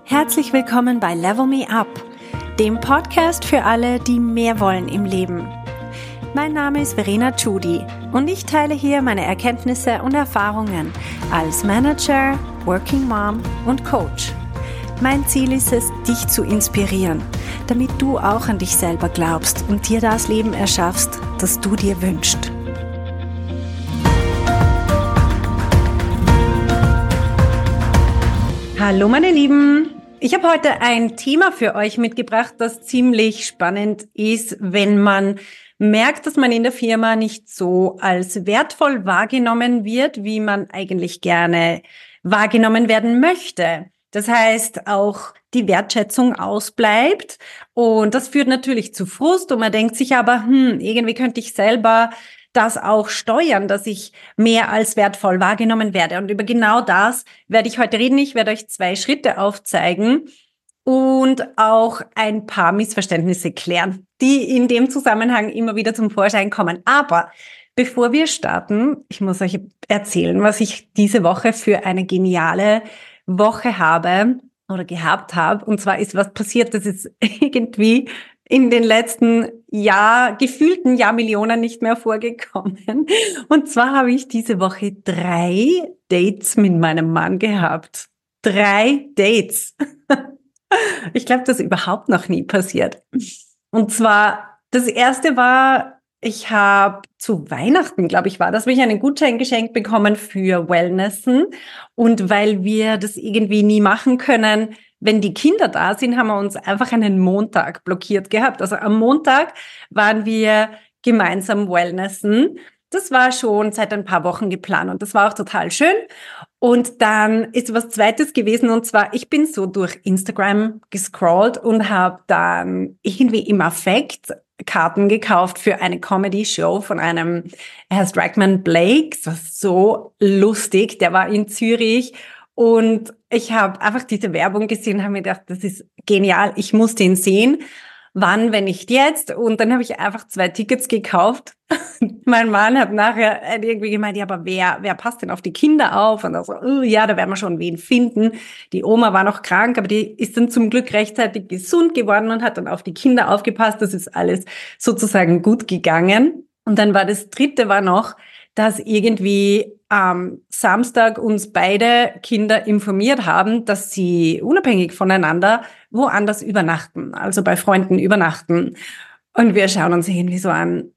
Herzlich willkommen bei Level Me Up, dem Podcast für alle, die mehr wollen im Leben. Mein Name ist Verena Tschudi und ich teile hier meine Erkenntnisse und Erfahrungen als Manager, Working Mom und Coach. Mein Ziel ist es, dich zu inspirieren, damit du auch an dich selber glaubst und dir das Leben erschaffst, das du dir wünschst. Hallo meine Lieben! Ich habe heute ein Thema für euch mitgebracht, das ziemlich spannend ist, wenn man merkt, dass man in der Firma nicht so als wertvoll wahrgenommen wird, wie man eigentlich gerne wahrgenommen werden möchte. Das heißt, auch die Wertschätzung ausbleibt und das führt natürlich zu Frust und man denkt sich aber, irgendwie könnte ich selber das auch steuern, dass ich mehr als wertvoll wahrgenommen werde. Und über genau das werde ich heute reden. Ich werde euch 2 Schritte aufzeigen und auch ein paar Missverständnisse klären, die in dem Zusammenhang immer wieder zum Vorschein kommen. Aber bevor wir starten, ich muss euch erzählen, was ich diese Woche für eine geniale Woche habe oder gehabt habe. Und zwar ist was passiert, das ist irgendwie in den letzten gefühlten Jahrmillionen nicht mehr vorgekommen. Und zwar habe ich diese Woche 3 Dates mit meinem Mann gehabt. 3 Dates. Ich glaube, das ist überhaupt noch nie passiert. Und zwar, das erste war, ich habe zu Weihnachten, glaube ich, habe ich einen Gutschein geschenkt bekommen für Wellnessen. Und weil wir das irgendwie nie machen können, wenn die Kinder da sind, haben wir uns einfach einen Montag blockiert gehabt. Also am Montag waren wir gemeinsam Wellnessen. Das war schon seit ein paar Wochen geplant und das war auch total schön. Und dann ist was Zweites gewesen und zwar, ich bin so durch Instagram gescrollt und habe dann irgendwie im Affekt Karten gekauft für eine Comedy-Show von einem, er heißt Dragman Blake, das war so lustig, der war in Zürich und ich habe einfach diese Werbung gesehen und habe mir gedacht, das ist genial, ich muss den sehen. Wann, wenn nicht jetzt? Und dann habe ich einfach 2 Tickets gekauft. Mein Mann hat nachher irgendwie gemeint, ja, aber wer passt denn auf die Kinder auf? Und er so, ja, da werden wir schon wen finden. Die Oma war noch krank, aber die ist dann zum Glück rechtzeitig gesund geworden und hat dann auf die Kinder aufgepasst. Das ist alles sozusagen gut gegangen. Und dann war das Dritte war noch, dass irgendwie am Samstag uns beide Kinder informiert haben, dass sie unabhängig voneinander woanders übernachten, also bei Freunden übernachten. Und wir schauen uns irgendwie so an,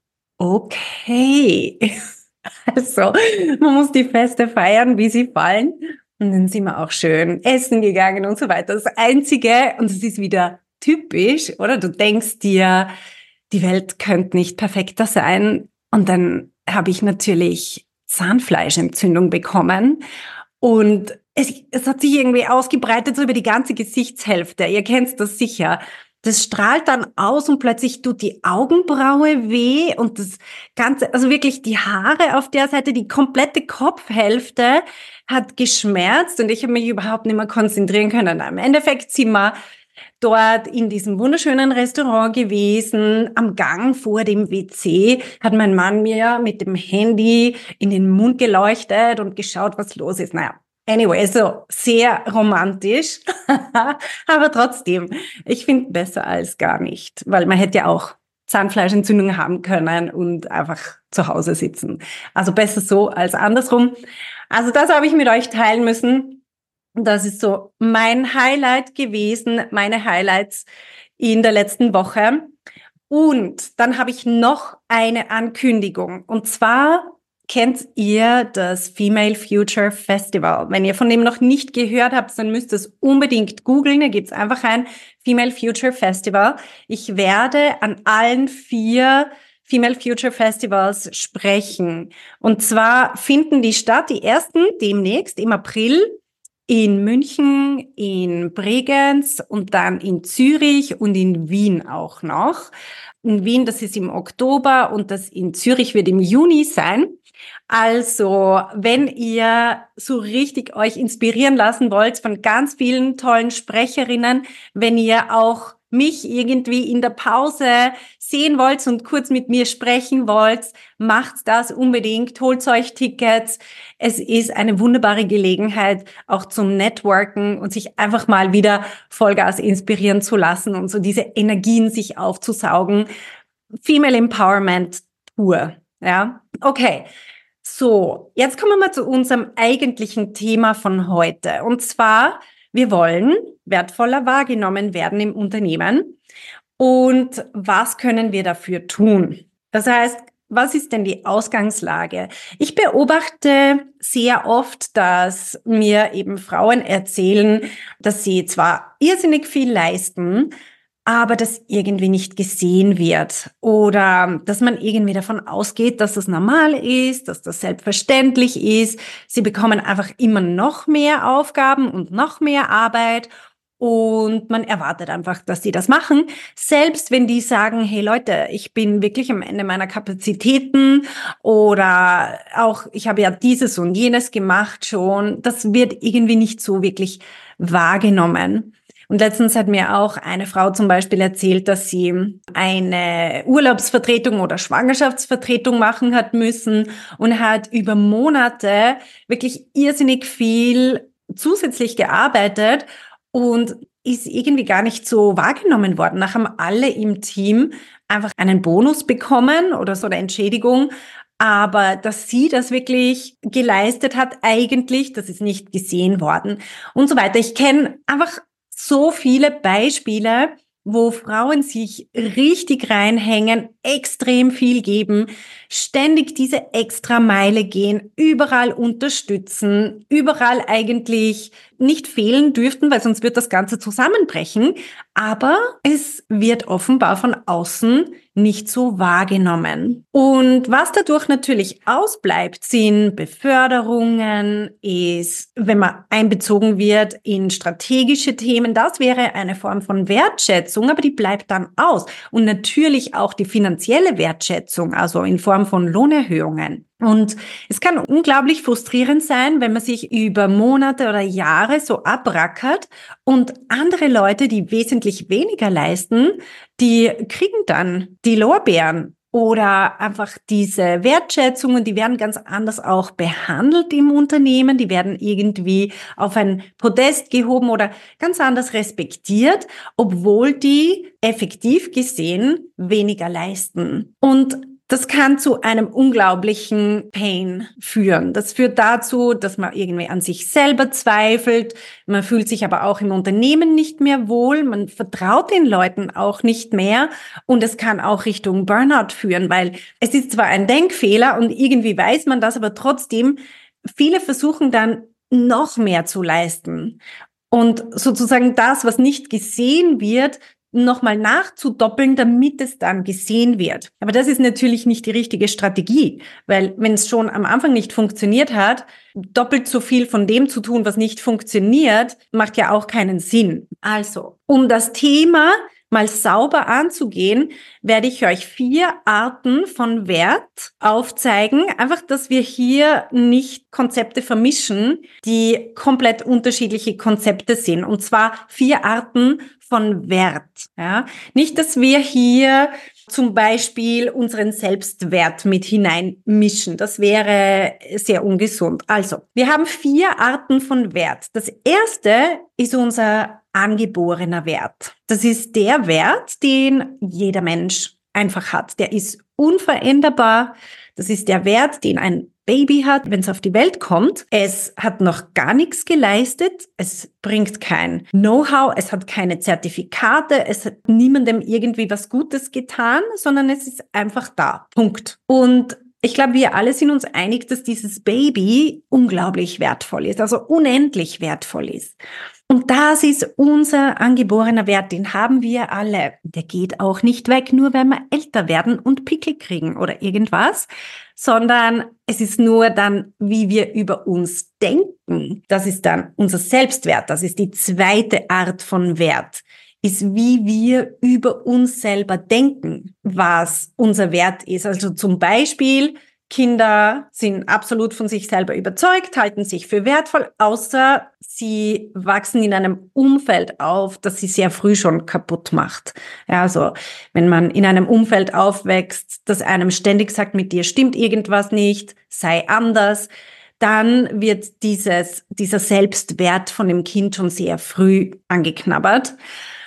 okay, also man muss die Feste feiern, wie sie fallen. Und dann sind wir auch schön essen gegangen und so weiter. Das Einzige, und das ist wieder typisch, oder? Du denkst dir, die Welt könnte nicht perfekter sein. Und dann habe ich natürlich Zahnfleischentzündung bekommen und es hat sich irgendwie ausgebreitet so über die ganze Gesichtshälfte. Ihr kennt das sicher. Das strahlt dann aus und plötzlich tut die Augenbraue weh und das Ganze, also wirklich die Haare auf der Seite, die komplette Kopfhälfte hat geschmerzt und ich habe mich überhaupt nicht mehr konzentrieren können. Im Endeffekt sind wir dort in diesem wunderschönen Restaurant gewesen, am Gang vor dem WC hat mein Mann mir mit dem Handy in den Mund geleuchtet und geschaut, was los ist. Naja, anyway, so sehr romantisch, aber trotzdem, ich finde besser als gar nicht, weil man hätte ja auch Zahnfleischentzündung haben können und einfach zu Hause sitzen. Also besser so als andersrum. Also das habe ich mit euch teilen müssen. Das ist so mein Highlight gewesen, meine Highlights in der letzten Woche. Und dann habe ich noch eine Ankündigung. Und zwar kennt ihr das Female Future Festival. Wenn ihr von dem noch nicht gehört habt, dann müsst ihr es unbedingt googeln. Da gibt's einfach ein Female Future Festival. Ich werde an allen 4 Female Future Festivals sprechen. Und zwar finden die statt, die ersten demnächst im April, in München, in Bregenz und dann in Zürich und in Wien auch noch. In Wien, das ist im Oktober und das in Zürich wird im Juni sein. Also, wenn ihr so richtig euch inspirieren lassen wollt von ganz vielen tollen Sprecherinnen, wenn ihr auch mich irgendwie in der Pause sehen wollt und kurz mit mir sprechen wollt, macht das unbedingt, holt euch Tickets. Es ist eine wunderbare Gelegenheit auch zum Networken und sich einfach mal wieder Vollgas inspirieren zu lassen und so diese Energien sich aufzusaugen. Female Empowerment pur, ja. Okay. So, jetzt kommen wir mal zu unserem eigentlichen Thema von heute. Und zwar, wir wollen wertvoller wahrgenommen werden im Unternehmen. Und was können wir dafür tun? Das heißt, was ist denn die Ausgangslage? Ich beobachte sehr oft, dass mir eben Frauen erzählen, dass sie zwar irrsinnig viel leisten, aber das irgendwie nicht gesehen wird oder dass man irgendwie davon ausgeht, dass das normal ist, dass das selbstverständlich ist. Sie bekommen einfach immer noch mehr Aufgaben und noch mehr Arbeit und man erwartet einfach, dass die das machen, selbst wenn die sagen, hey Leute, ich bin wirklich am Ende meiner Kapazitäten oder auch ich habe ja dieses und jenes gemacht schon. Das wird irgendwie nicht so wirklich wahrgenommen. Und letztens hat mir auch eine Frau zum Beispiel erzählt, dass sie eine Urlaubsvertretung oder Schwangerschaftsvertretung machen hat müssen und hat über Monate wirklich irrsinnig viel zusätzlich gearbeitet und ist irgendwie gar nicht so wahrgenommen worden. Nachher haben alle im Team einfach einen Bonus bekommen oder so eine Entschädigung. Aber dass sie das wirklich geleistet hat, eigentlich, das ist nicht gesehen worden und so weiter. Ich kenne einfach so viele Beispiele, wo Frauen sich richtig reinhängen, extrem viel geben, ständig diese extra Meile gehen, überall unterstützen, überall eigentlich nicht fehlen dürften, weil sonst wird das Ganze zusammenbrechen. Aber es wird offenbar von außen nicht so wahrgenommen. Und was dadurch natürlich ausbleibt, sind Beförderungen, ist, wenn man einbezogen wird in strategische Themen, das wäre eine Form von Wertschätzung, aber die bleibt dann aus. Und natürlich auch die finanzielle Wertschätzung, also in Form von Lohnerhöhungen. Und es kann unglaublich frustrierend sein, wenn man sich über Monate oder Jahre so abrackert und andere Leute, die wesentlich weniger leisten, die kriegen dann die Lorbeeren oder einfach diese Wertschätzung und die werden ganz anders auch behandelt im Unternehmen. Die werden irgendwie auf ein Podest gehoben oder ganz anders respektiert, obwohl die effektiv gesehen weniger leisten. Und das kann zu einem unglaublichen Pain führen. Das führt dazu, dass man irgendwie an sich selber zweifelt. Man fühlt sich aber auch im Unternehmen nicht mehr wohl. Man vertraut den Leuten auch nicht mehr. Und es kann auch Richtung Burnout führen, weil es ist zwar ein Denkfehler und irgendwie weiß man das, aber trotzdem, viele versuchen dann noch mehr zu leisten. Und sozusagen das, was nicht gesehen wird, nochmal nachzudoppeln, damit es dann gesehen wird. Aber das ist natürlich nicht die richtige Strategie, weil wenn es schon am Anfang nicht funktioniert hat, doppelt so viel von dem zu tun, was nicht funktioniert, macht ja auch keinen Sinn. Also, um das Thema mal sauber anzugehen, werde ich euch 4 Arten von Wert aufzeigen. Einfach, dass wir hier nicht Konzepte vermischen, die komplett unterschiedliche Konzepte sind. Und zwar 4 Arten von Wert. Ja? Nicht, dass wir hier zum Beispiel unseren Selbstwert mit hineinmischen. Das wäre sehr ungesund. Also, wir haben 4 Arten von Wert. Das erste ist unser angeborener Wert. Das ist der Wert, den jeder Mensch einfach hat. Der ist unveränderbar. Das ist der Wert, den ein Baby hat, wenn es auf die Welt kommt. Es hat noch gar nichts geleistet. Es bringt kein Know-how. Es hat keine Zertifikate. Es hat niemandem irgendwie was Gutes getan, sondern es ist einfach da. Punkt. Und ich glaube, wir alle sind uns einig, dass dieses Baby unglaublich wertvoll ist, also unendlich wertvoll ist. Und das ist unser angeborener Wert, den haben wir alle. Der geht auch nicht weg, nur wenn wir älter werden und Pickel kriegen oder irgendwas, sondern es ist nur dann, wie wir über uns denken. Das ist dann unser Selbstwert. Das ist die zweite Art von Wert, ist, wie wir über uns selber denken, was unser Wert ist. Also zum Beispiel, Kinder sind absolut von sich selber überzeugt, halten sich für wertvoll, außer sie wachsen in einem Umfeld auf, das sie sehr früh schon kaputt macht. Ja, also wenn man in einem Umfeld aufwächst, das einem ständig sagt, mit dir stimmt irgendwas nicht, sei anders, dann wird dieser Selbstwert von dem Kind schon sehr früh angeknabbert.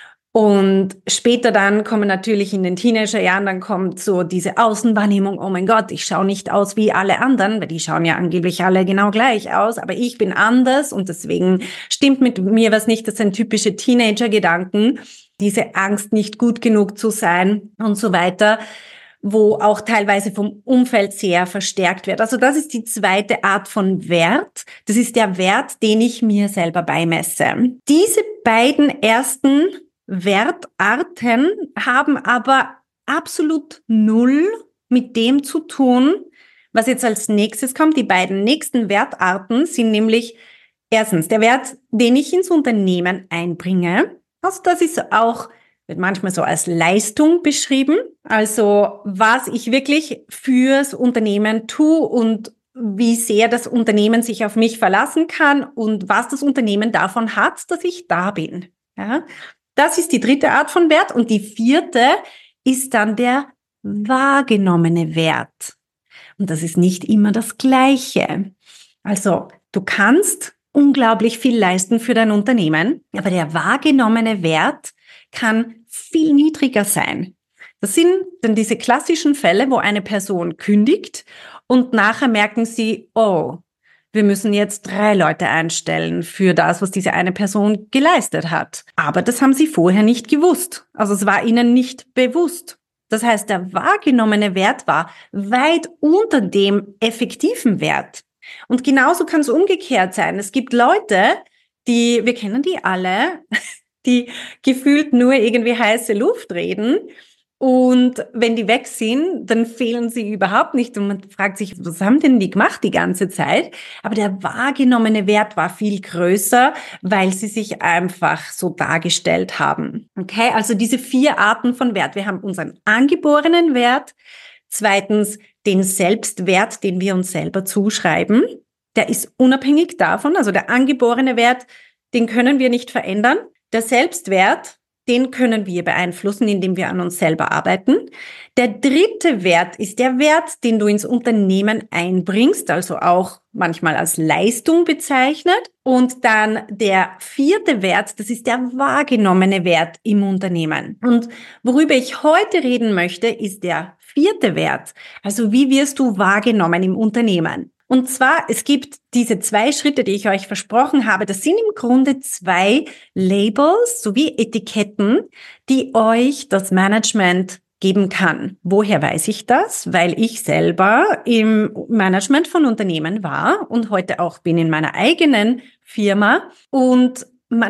Und später dann kommen natürlich in den Teenagerjahren, dann kommt so diese Außenwahrnehmung, oh mein Gott, ich schaue nicht aus wie alle anderen, weil die schauen ja angeblich alle genau gleich aus, aber ich bin anders und deswegen stimmt mit mir was nicht. Das sind typische Teenager-Gedanken, diese Angst, nicht gut genug zu sein und so weiter, wo auch teilweise vom Umfeld sehr verstärkt wird. Also das ist die zweite Art von Wert. Das ist der Wert, den ich mir selber beimesse. Diese beiden ersten Wertarten haben aber absolut null mit dem zu tun, was jetzt als nächstes kommt. Die beiden nächsten Wertarten sind nämlich erstens der Wert, den ich ins Unternehmen einbringe. Also das ist auch, wird manchmal so als Leistung beschrieben. Also was ich wirklich fürs Unternehmen tue und wie sehr das Unternehmen sich auf mich verlassen kann und was das Unternehmen davon hat, dass ich da bin. Ja? Das ist die dritte Art von Wert. Und die vierte ist dann der wahrgenommene Wert. Und das ist nicht immer das Gleiche. Also du kannst unglaublich viel leisten für dein Unternehmen, aber der wahrgenommene Wert kann viel niedriger sein. Das sind dann diese klassischen Fälle, wo eine Person kündigt und nachher merken sie, oh, wir müssen jetzt 3 Leute einstellen für das, was diese eine Person geleistet hat. Aber das haben sie vorher nicht gewusst. Also es war ihnen nicht bewusst. Das heißt, der wahrgenommene Wert war weit unter dem effektiven Wert. Und genauso kann es umgekehrt sein. Es gibt Leute, wir kennen die alle, die gefühlt nur irgendwie heiße Luft reden. Und wenn die weg sind, dann fehlen sie überhaupt nicht. Und man fragt sich, was haben denn die gemacht die ganze Zeit? Aber der wahrgenommene Wert war viel größer, weil sie sich einfach so dargestellt haben. Okay, also diese 4 Arten von Wert. Wir haben unseren angeborenen Wert. Zweitens den Selbstwert, den wir uns selber zuschreiben. Der ist unabhängig davon. Also der angeborene Wert, den können wir nicht verändern. Der Selbstwert, den können wir beeinflussen, indem wir an uns selber arbeiten. Der dritte Wert ist der Wert, den du ins Unternehmen einbringst, also auch manchmal als Leistung bezeichnet. Und dann der vierte Wert, das ist der wahrgenommene Wert im Unternehmen. Und worüber ich heute reden möchte, ist der vierte Wert. Also wie wirst du wahrgenommen im Unternehmen? Und zwar, es gibt diese 2 Schritte, die ich euch versprochen habe. Das sind im Grunde 2 Labels sowie Etiketten, die euch das Management geben kann. Woher weiß ich das? Weil ich selber im Management von Unternehmen war und heute auch bin in meiner eigenen Firma. Und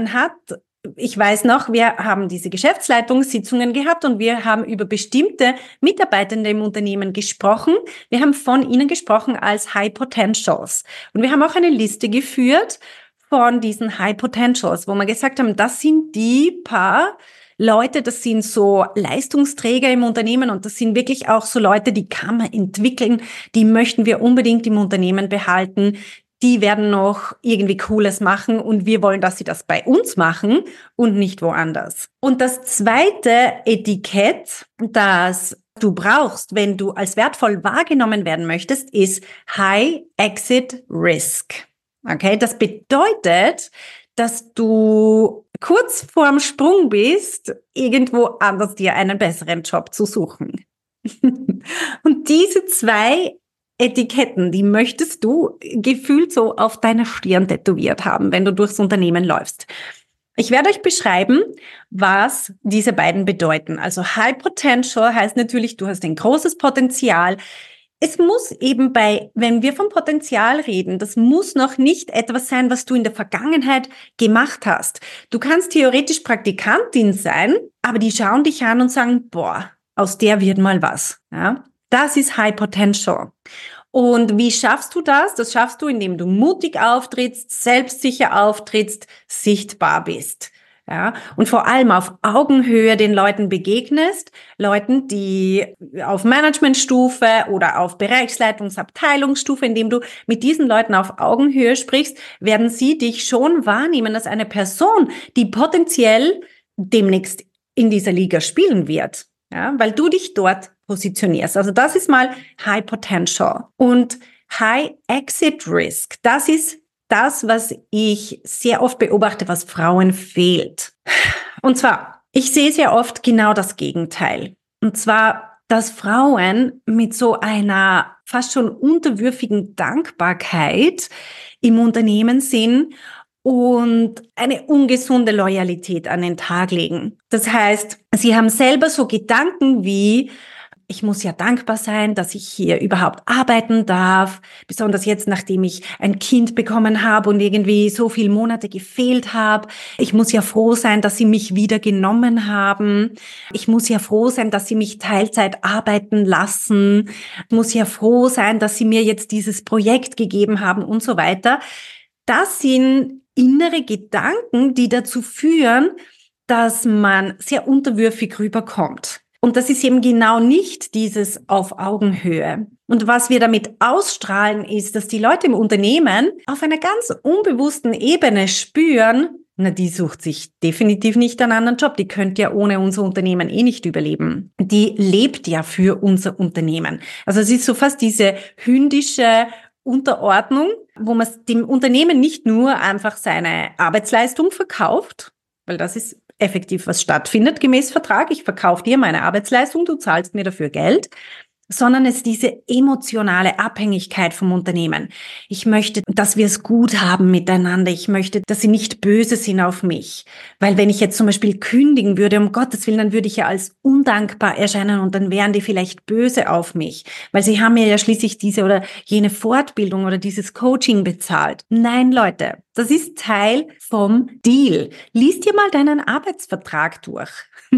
ich weiß noch, wir haben diese Geschäftsleitungssitzungen gehabt und wir haben über bestimmte Mitarbeitende im Unternehmen gesprochen. Wir haben von ihnen gesprochen als High Potentials. Und wir haben auch eine Liste geführt von diesen High Potentials, wo wir gesagt haben, das sind die paar Leute, das sind so Leistungsträger im Unternehmen und das sind wirklich auch so Leute, die kann man entwickeln, die möchten wir unbedingt im Unternehmen behalten. Die werden noch irgendwie Cooles machen und wir wollen, dass sie das bei uns machen und nicht woanders. Und das zweite Etikett, das du brauchst, wenn du als wertvoll wahrgenommen werden möchtest, ist High Exit Risk. Okay, das bedeutet, dass du kurz vorm Sprung bist, irgendwo anders dir einen besseren Job zu suchen. Und diese 2 Etiketten, die möchtest du gefühlt so auf deiner Stirn tätowiert haben, wenn du durchs Unternehmen läufst. Ich werde euch beschreiben, was diese beiden bedeuten. Also High Potential heißt natürlich, du hast ein großes Potenzial. Es muss eben wenn wir vom Potenzial reden, das muss noch nicht etwas sein, was du in der Vergangenheit gemacht hast. Du kannst theoretisch Praktikantin sein, aber die schauen dich an und sagen, boah, aus der wird mal was. Ja? Das ist High Potential. Und wie schaffst du das? Das schaffst du, indem du mutig auftrittst, selbstsicher auftrittst, sichtbar bist. Ja, und vor allem auf Augenhöhe den Leuten begegnest, Leuten, die auf Managementstufe oder auf Bereichsleitungsabteilungsstufe, indem du mit diesen Leuten auf Augenhöhe sprichst, werden sie dich schon wahrnehmen als eine Person, die potenziell demnächst in dieser Liga spielen wird, ja, weil du dich dort positionierst. Also das ist mal High Potential. Und High Exit Risk, das ist das, was ich sehr oft beobachte, was Frauen fehlt. Und zwar, ich sehe sehr oft genau das Gegenteil. Und zwar, dass Frauen mit so einer fast schon unterwürfigen Dankbarkeit im Unternehmen sind und eine ungesunde Loyalität an den Tag legen. Das heißt, sie haben selber so Gedanken wie, ich muss ja dankbar sein, dass ich hier überhaupt arbeiten darf, besonders jetzt, nachdem ich ein Kind bekommen habe und irgendwie so viele Monate gefehlt habe. Ich muss ja froh sein, dass sie mich wieder genommen haben. Ich muss ja froh sein, dass sie mich Teilzeit arbeiten lassen. Ich muss ja froh sein, dass sie mir jetzt dieses Projekt gegeben haben und so weiter. Das sind innere Gedanken, die dazu führen, dass man sehr unterwürfig rüberkommt. Und das ist eben genau nicht dieses auf Augenhöhe. Und was wir damit ausstrahlen, ist, dass die Leute im Unternehmen auf einer ganz unbewussten Ebene spüren, na, die sucht sich definitiv nicht einen anderen Job. Die könnte ja ohne unser Unternehmen eh nicht überleben. Die lebt ja für unser Unternehmen. Also es ist so fast diese hündische Unterordnung, wo man dem Unternehmen nicht nur einfach seine Arbeitsleistung verkauft, weil das ist effektiv was stattfindet gemäß Vertrag. Ich verkaufe dir meine Arbeitsleistung, du zahlst mir dafür Geld, sondern es ist diese emotionale Abhängigkeit vom Unternehmen. Ich möchte, dass wir es gut haben miteinander. Ich möchte, dass sie nicht böse sind auf mich. Weil wenn ich jetzt zum Beispiel kündigen würde, um Gottes Willen, dann würde ich ja als undankbar erscheinen und dann wären die vielleicht böse auf mich. Weil sie haben mir ja schließlich diese oder jene Fortbildung oder dieses Coaching bezahlt. Nein, Leute, das ist Teil vom Deal. Lies dir mal deinen Arbeitsvertrag durch.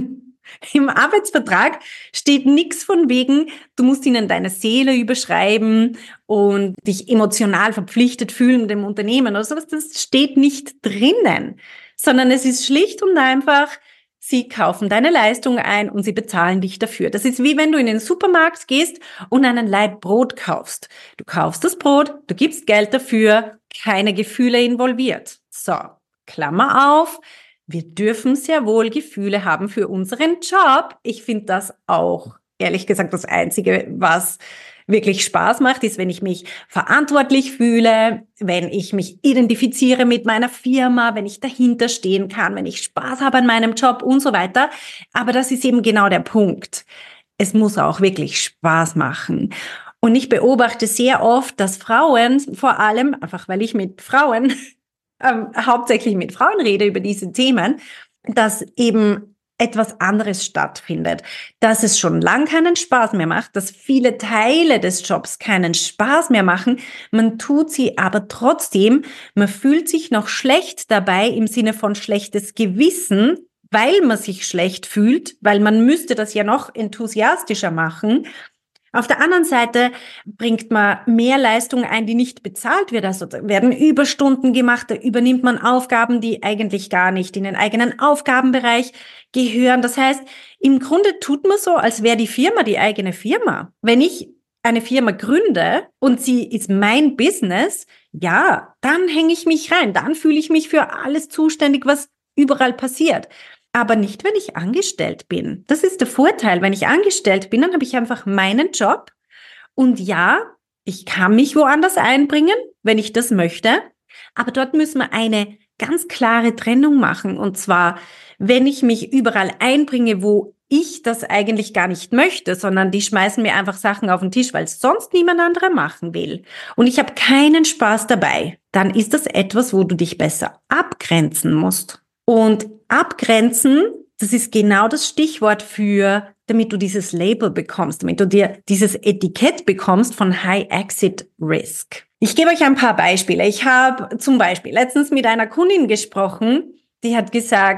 Im Arbeitsvertrag steht nichts von wegen, du musst ihnen deine Seele überschreiben und dich emotional verpflichtet fühlen dem Unternehmen oder sowas. Das steht nicht drinnen, sondern es ist schlicht und einfach, sie kaufen deine Leistung ein und sie bezahlen dich dafür. Das ist wie wenn du in den Supermarkt gehst und einen Laib Brot kaufst. Du kaufst das Brot, du gibst Geld dafür, keine Gefühle involviert. So, Klammer auf. Wir dürfen sehr wohl Gefühle haben für unseren Job. Ich finde das auch, ehrlich gesagt, das Einzige, was wirklich Spaß macht, ist, wenn ich mich verantwortlich fühle, wenn ich mich identifiziere mit meiner Firma, wenn ich dahinter stehen kann, wenn ich Spaß habe an meinem Job und so weiter. Aber das ist eben genau der Punkt. Es muss auch wirklich Spaß machen. Und ich beobachte sehr oft, dass Frauen, vor allem, einfach weil ich mit Frauen hauptsächlich mit Frauen rede über diese Themen, dass eben etwas anderes stattfindet, dass es schon lang keinen Spaß mehr macht, dass viele Teile des Jobs keinen Spaß mehr machen, man tut sie aber trotzdem, man fühlt sich noch schlecht dabei im Sinne von schlechtes Gewissen, weil man sich schlecht fühlt, weil man müsste das ja noch enthusiastischer machen. Auf der anderen Seite bringt man mehr Leistung ein, die nicht bezahlt wird. Also werden Überstunden gemacht, da übernimmt man Aufgaben, die eigentlich gar nicht in den eigenen Aufgabenbereich gehören. Das heißt, im Grunde tut man so, als wäre die Firma die eigene Firma. Wenn ich eine Firma gründe und sie ist mein Business, ja, dann hänge ich mich rein, dann fühle ich mich für alles zuständig, was überall passiert. Aber nicht, wenn ich angestellt bin. Das ist der Vorteil. Wenn ich angestellt bin, dann habe ich einfach meinen Job. Und ja, ich kann mich woanders einbringen, wenn ich das möchte. Aber dort müssen wir eine ganz klare Trennung machen. Und zwar, wenn ich mich überall einbringe, wo ich das eigentlich gar nicht möchte, sondern die schmeißen mir einfach Sachen auf den Tisch, weil es sonst niemand anderer machen will. Und ich habe keinen Spaß dabei. Dann ist das etwas, wo du dich besser abgrenzen musst. Und abgrenzen, das ist genau das Stichwort für, damit du dieses Label bekommst, damit du dir dieses Etikett bekommst von High Exit Risk. Ich gebe euch ein paar Beispiele. Ich habe zum Beispiel letztens mit einer Kundin gesprochen, die hat gesagt,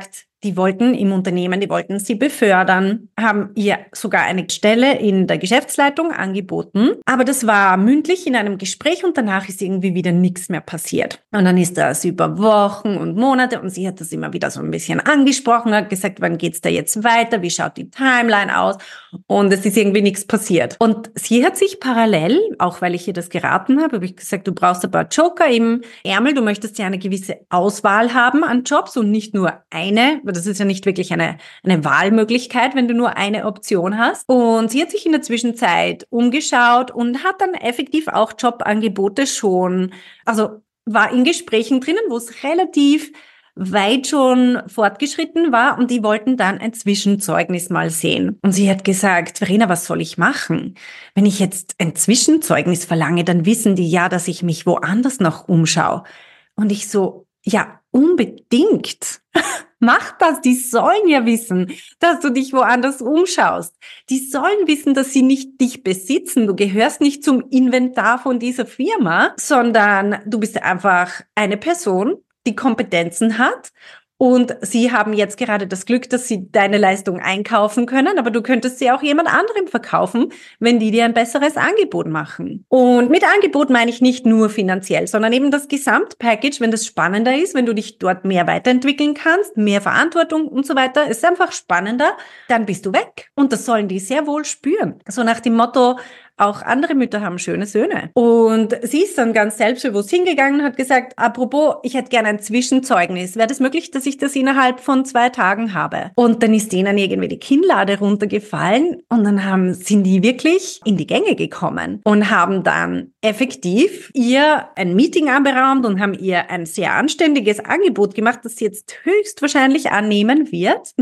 die wollten im Unternehmen, die wollten sie befördern, haben ihr sogar eine Stelle in der Geschäftsleitung angeboten. Aber das war mündlich in einem Gespräch und danach ist irgendwie wieder nichts mehr passiert. Und dann ist das über Wochen und Monate und sie hat das immer wieder so ein bisschen angesprochen, hat gesagt, wann geht's da jetzt weiter, wie schaut die Timeline aus? Und es ist irgendwie nichts passiert. Und sie hat sich parallel, auch weil ich ihr das geraten habe ich gesagt, du brauchst ein paar Joker im Ärmel, du möchtest ja eine gewisse Auswahl haben an Jobs und nicht nur eine, weil das ist ja nicht wirklich eine Wahlmöglichkeit, wenn du nur eine Option hast. Und sie hat sich in der Zwischenzeit umgeschaut und hat dann effektiv auch Jobangebote schon, also war in Gesprächen drinnen, wo es relativ weit schon fortgeschritten war und die wollten dann ein Zwischenzeugnis mal sehen. Und sie hat gesagt, Verena, was soll ich machen? Wenn ich jetzt ein Zwischenzeugnis verlange, dann wissen die ja, dass ich mich woanders noch umschaue. Und ich so, ja, unbedingt. Mach das, die sollen ja wissen, dass du dich woanders umschaust. Die sollen wissen, dass sie nicht dich besitzen. Du gehörst nicht zum Inventar von dieser Firma, sondern du bist einfach eine Person, die Kompetenzen hat. Und sie haben jetzt gerade das Glück, dass sie deine Leistung einkaufen können, aber du könntest sie auch jemand anderem verkaufen, wenn die dir ein besseres Angebot machen. Und mit Angebot meine ich nicht nur finanziell, sondern eben das Gesamtpackage, wenn das spannender ist, wenn du dich dort mehr weiterentwickeln kannst, mehr Verantwortung und so weiter, ist einfach spannender, dann bist du weg. Und das sollen die sehr wohl spüren. So nach dem Motto, auch andere Mütter haben schöne Söhne. Und sie ist dann ganz selbstbewusst hingegangen und hat gesagt, apropos, ich hätte gerne ein Zwischenzeugnis. Wäre das möglich, dass ich das innerhalb von 2 Tagen habe? Und dann ist denen irgendwie die Kinnlade runtergefallen und dann sind die wirklich in die Gänge gekommen und haben dann effektiv ihr ein Meeting anberaumt und haben ihr ein sehr anständiges Angebot gemacht, das sie jetzt höchstwahrscheinlich annehmen wird.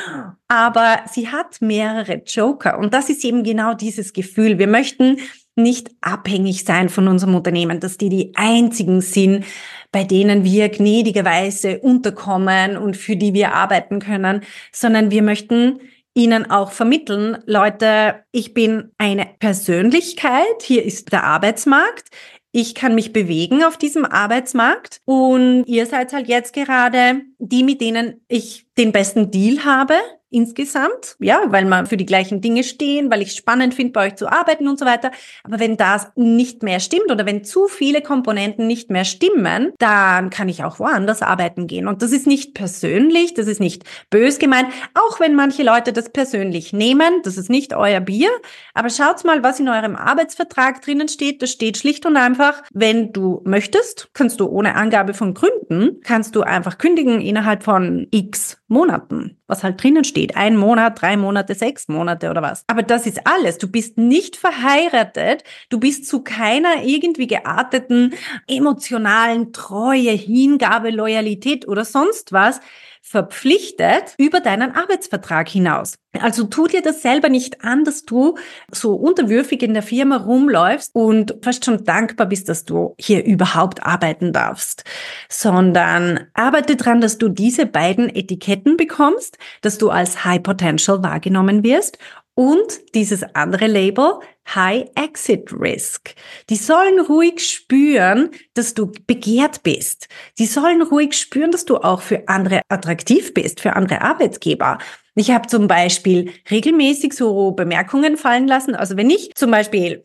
Aber sie hat mehrere Joker und das ist eben genau dieses Gefühl. Wir möchten nicht abhängig sein von unserem Unternehmen, dass die einzigen sind, bei denen wir gnädigerweise unterkommen und für die wir arbeiten können, sondern wir möchten ihnen auch vermitteln, Leute, ich bin eine Persönlichkeit, hier ist der Arbeitsmarkt, ich kann mich bewegen auf diesem Arbeitsmarkt und ihr seid halt jetzt gerade die, mit denen ich den besten Deal habe insgesamt, ja, weil wir für die gleichen Dinge stehen, weil ich es spannend finde, bei euch zu arbeiten und so weiter. Aber wenn das nicht mehr stimmt oder wenn zu viele Komponenten nicht mehr stimmen, dann kann ich auch woanders arbeiten gehen. Und das ist nicht persönlich, das ist nicht bös gemeint, auch wenn manche Leute das persönlich nehmen, das ist nicht euer Bier. Aber schaut mal, was in eurem Arbeitsvertrag drinnen steht. Da steht schlicht und einfach, wenn du möchtest, kannst du ohne Angabe von Gründen, kannst du einfach kündigen innerhalb von x Monaten, was halt drinnen steht. 1 Monat, 3 Monate, 6 Monate oder was. Aber das ist alles. Du bist nicht verheiratet. Du bist zu keiner irgendwie gearteten, emotionalen Treue, Hingabe, Loyalität oder sonst was verpflichtet über deinen Arbeitsvertrag hinaus. Also tu dir das selber nicht an, dass du so unterwürfig in der Firma rumläufst und fast schon dankbar bist, dass du hier überhaupt arbeiten darfst, sondern arbeite dran, dass du diese beiden Etiketten bekommst, dass du als High Potential wahrgenommen wirst und dieses andere Label, High Exit Risk. Die sollen ruhig spüren, dass du begehrt bist. Die sollen ruhig spüren, dass du auch für andere attraktiv bist, für andere Arbeitgeber. Ich habe zum Beispiel regelmäßig so Bemerkungen fallen lassen. Also wenn ich zum Beispiel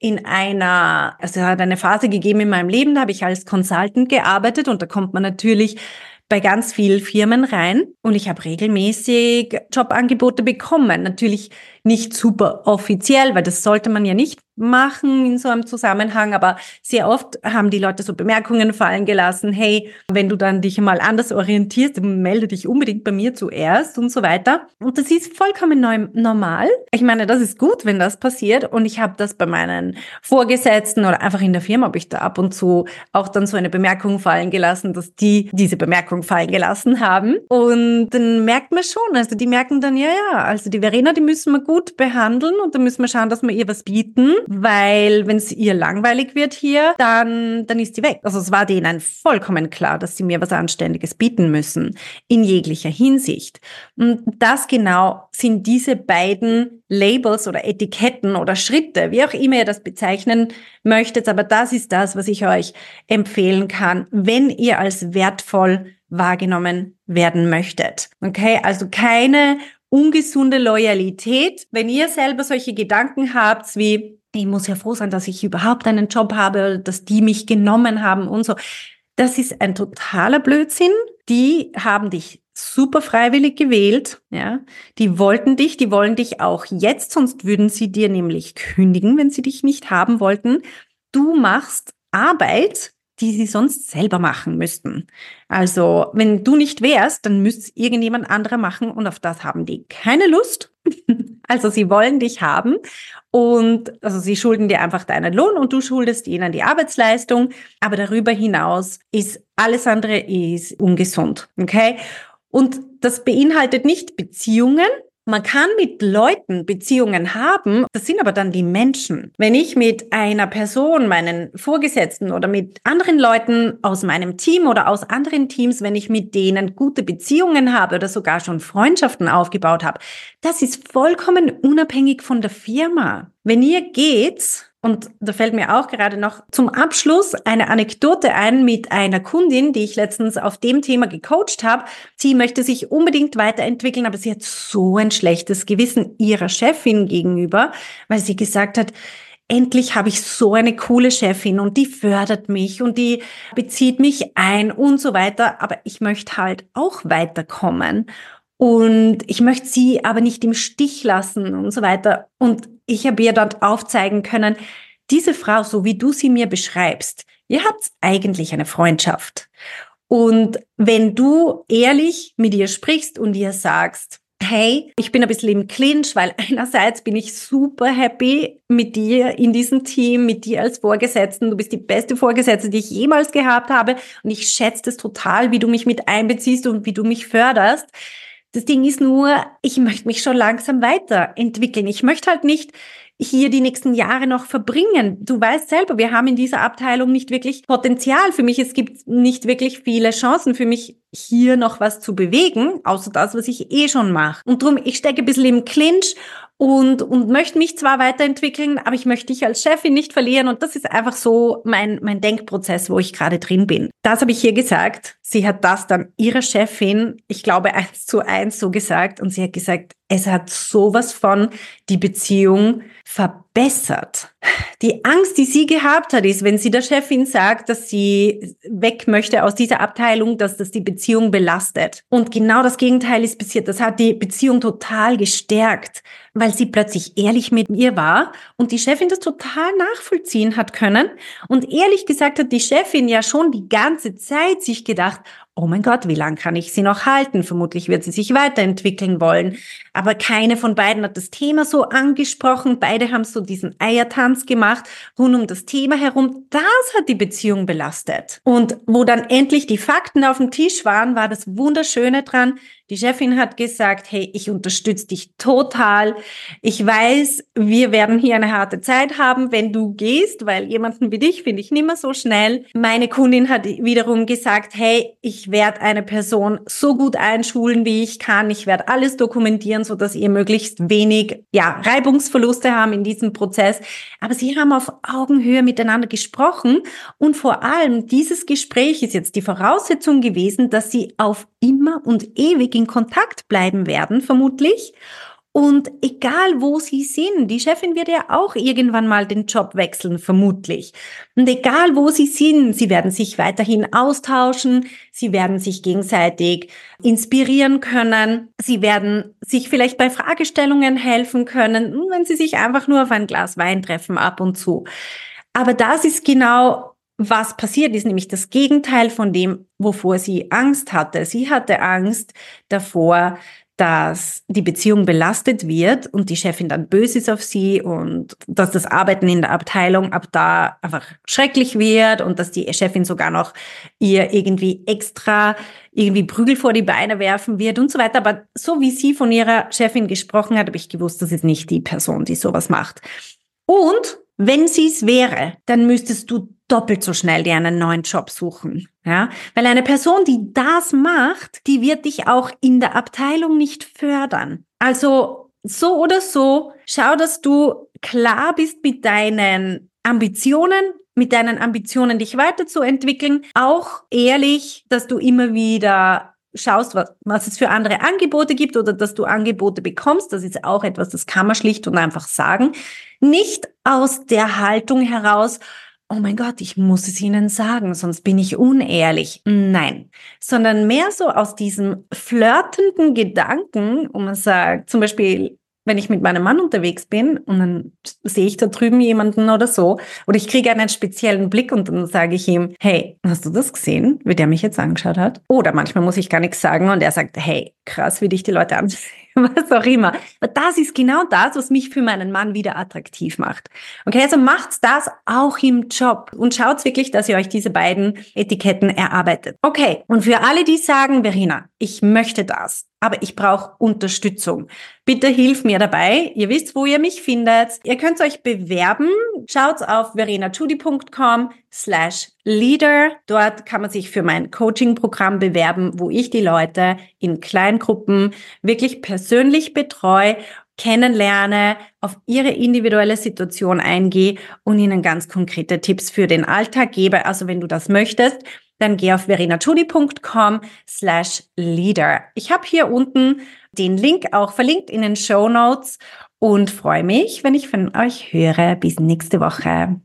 es hat eine Phase gegeben in meinem Leben, da habe ich als Consultant gearbeitet und da kommt man natürlich bei ganz vielen Firmen rein und ich habe regelmäßig Jobangebote bekommen. Natürlich nicht super offiziell, weil das sollte man ja nicht machen in so einem Zusammenhang, aber sehr oft haben die Leute so Bemerkungen fallen gelassen, hey, wenn du dann dich mal anders orientierst, dann melde dich unbedingt bei mir zuerst und so weiter. Und das ist vollkommen normal. Ich meine, das ist gut, wenn das passiert und ich habe das bei meinen Vorgesetzten oder einfach in der Firma, habe ich da ab und zu auch dann so eine Bemerkung fallen gelassen, dass die diese Bemerkung fallen gelassen haben und dann merkt man schon, also die merken dann, ja, also die Verena, die müssen wir gut behandeln und dann müssen wir schauen, dass wir ihr was bieten, weil wenn es ihr langweilig wird hier, dann ist sie weg. Also es war denen vollkommen klar, dass sie mir was Anständiges bieten müssen, in jeglicher Hinsicht. Und das genau sind diese beiden Labels oder Etiketten oder Schritte, wie auch immer ihr das bezeichnen möchtet, aber das ist das, was ich euch empfehlen kann, wenn ihr als wertvoll wahrgenommen werden möchtet. Okay, also keine ungesunde Loyalität. Wenn ihr selber solche Gedanken habt, wie ich muss ja froh sein, dass ich überhaupt einen Job habe, dass die mich genommen haben und so. Das ist ein totaler Blödsinn. Die haben dich super freiwillig gewählt, ja. Die wollen dich auch jetzt, sonst würden sie dir nämlich kündigen, wenn sie dich nicht haben wollten. Du machst Arbeit, die sie sonst selber machen müssten. Also, wenn du nicht wärst, dann müsste irgendjemand anderer machen und auf das haben die keine Lust. Also, sie wollen dich haben und also sie schulden dir einfach deinen Lohn und du schuldest ihnen die Arbeitsleistung. Aber darüber hinaus ist alles andere ist ungesund, okay? Und das beinhaltet nicht Beziehungen. Man kann mit Leuten Beziehungen haben, das sind aber dann die Menschen. Wenn ich mit einer Person, meinen Vorgesetzten oder mit anderen Leuten aus meinem Team oder aus anderen Teams, wenn ich mit denen gute Beziehungen habe oder sogar schon Freundschaften aufgebaut habe, das ist vollkommen unabhängig von der Firma. Wenn ihr geht, und da fällt mir auch gerade noch zum Abschluss eine Anekdote ein mit einer Kundin, die ich letztens auf dem Thema gecoacht habe. Sie möchte sich unbedingt weiterentwickeln, aber sie hat so ein schlechtes Gewissen ihrer Chefin gegenüber, weil sie gesagt hat, endlich habe ich so eine coole Chefin und die fördert mich und die bezieht mich ein und so weiter, aber ich möchte halt auch weiterkommen. Und ich möchte sie aber nicht im Stich lassen und so weiter. Und ich habe ihr dort aufzeigen können, diese Frau, so wie du sie mir beschreibst, ihr habt eigentlich eine Freundschaft. Und wenn du ehrlich mit ihr sprichst und ihr sagst, hey, ich bin ein bisschen im Clinch, weil einerseits bin ich super happy mit dir in diesem Team, mit dir als Vorgesetzten. Du bist die beste Vorgesetzte, die ich jemals gehabt habe. Und ich schätze das total, wie du mich mit einbeziehst und wie du mich förderst. Das Ding ist nur, ich möchte mich schon langsam weiterentwickeln. Ich möchte halt nicht hier die nächsten Jahre noch verbringen. Du weißt selber, wir haben in dieser Abteilung nicht wirklich Potenzial. Für mich, es gibt nicht wirklich viele Chancen für mich, hier noch was zu bewegen, außer das, was ich eh schon mache. Und darum, ich stecke ein bisschen im Clinch und möchte mich zwar weiterentwickeln, aber ich möchte dich als Chefin nicht verlieren. Und das ist einfach so mein Denkprozess, wo ich gerade drin bin. Das habe ich hier gesagt. Sie hat das dann ihrer Chefin, ich glaube, 1:1 so gesagt. Und sie hat gesagt, es hat sowas von die Beziehung verbessert. Die Angst, die sie gehabt hat, ist, wenn sie der Chefin sagt, dass sie weg möchte aus dieser Abteilung, dass das die Beziehung belastet. Und genau das Gegenteil ist passiert. Das hat die Beziehung total gestärkt, weil sie plötzlich ehrlich mit ihr war und die Chefin das total nachvollziehen hat können. Und ehrlich gesagt hat die Chefin ja schon die ganze Zeit sich gedacht, oh mein Gott, wie lange kann ich sie noch halten? Vermutlich wird sie sich weiterentwickeln wollen. Aber keine von beiden hat das Thema so angesprochen. Beide haben so diesen Eiertanz gemacht rund um das Thema herum. Das hat die Beziehung belastet. Und wo dann endlich die Fakten auf dem Tisch waren, war das Wunderschöne dran. Die Chefin hat gesagt, hey, ich unterstütze dich total. Ich weiß, wir werden hier eine harte Zeit haben, wenn du gehst, weil jemanden wie dich finde ich nicht mehr so schnell. Meine Kundin hat wiederum gesagt, hey, ich werde eine Person so gut einschulen, wie ich kann. Ich werde alles dokumentieren, sodass ihr möglichst wenig, Reibungsverluste haben in diesem Prozess. Aber sie haben auf Augenhöhe miteinander gesprochen und vor allem dieses Gespräch ist jetzt die Voraussetzung gewesen, dass sie auf immer und ewig in Kontakt bleiben werden, vermutlich. Und egal, wo sie sind, die Chefin wird ja auch irgendwann mal den Job wechseln, vermutlich. Und egal, wo sie sind, sie werden sich weiterhin austauschen, sie werden sich gegenseitig inspirieren können, sie werden sich vielleicht bei Fragestellungen helfen können, wenn sie sich einfach nur auf ein Glas Wein treffen ab und zu. Aber das ist genau, was passiert ist, nämlich das Gegenteil von dem, wovor sie Angst hatte. Sie hatte Angst davor, dass die Beziehung belastet wird und die Chefin dann böse ist auf sie und dass das Arbeiten in der Abteilung ab da einfach schrecklich wird und dass die Chefin sogar noch ihr irgendwie extra Prügel vor die Beine werfen wird und so weiter. Aber so wie sie von ihrer Chefin gesprochen hat, habe ich gewusst, das ist nicht die Person, die sowas macht. Und wenn sie es wäre, dann müsstest du doppelt so schnell dir einen neuen Job suchen. Ja, weil eine Person, die das macht, die wird dich auch in der Abteilung nicht fördern. Also so oder so, schau, dass du klar bist mit deinen Ambitionen, mit deinen Ambitionen, dich weiterzuentwickeln. Auch ehrlich, dass du immer wieder schaust, was es für andere Angebote gibt oder dass du Angebote bekommst. Das ist auch etwas, das kann man schlicht und einfach sagen. Nicht aus der Haltung heraus, oh mein Gott, ich muss es ihnen sagen, sonst bin ich unehrlich. Nein, sondern mehr so aus diesem flirtenden Gedanken, wo man sagt, zum Beispiel, wenn ich mit meinem Mann unterwegs bin und dann sehe ich da drüben jemanden oder so, oder ich kriege einen speziellen Blick und dann sage ich ihm, hey, hast du das gesehen, wie der mich jetzt angeschaut hat? Oder manchmal muss ich gar nichts sagen und er sagt, hey, krass, wie dich die Leute anschauen, was auch immer. Aber das ist genau das, was mich für meinen Mann wieder attraktiv macht. Okay, also macht das auch im Job und schaut wirklich, dass ihr euch diese beiden Etiketten erarbeitet. Okay, und für alle, die sagen, Verena, ich möchte das, aber ich brauche Unterstützung. Bitte hilf mir dabei. Ihr wisst, wo ihr mich findet. Ihr könnt euch bewerben. Schaut auf verenachudi.com/leader. Dort kann man sich für mein Coaching-Programm bewerben, wo ich die Leute in Kleingruppen wirklich persönlich betreue, kennenlerne, auf ihre individuelle Situation eingehe und ihnen ganz konkrete Tipps für den Alltag gebe. Also wenn du das möchtest, dann geh auf verenachudi.com/leader. Ich habe hier unten den Link auch verlinkt in den Shownotes und freue mich, wenn ich von euch höre. Bis nächste Woche.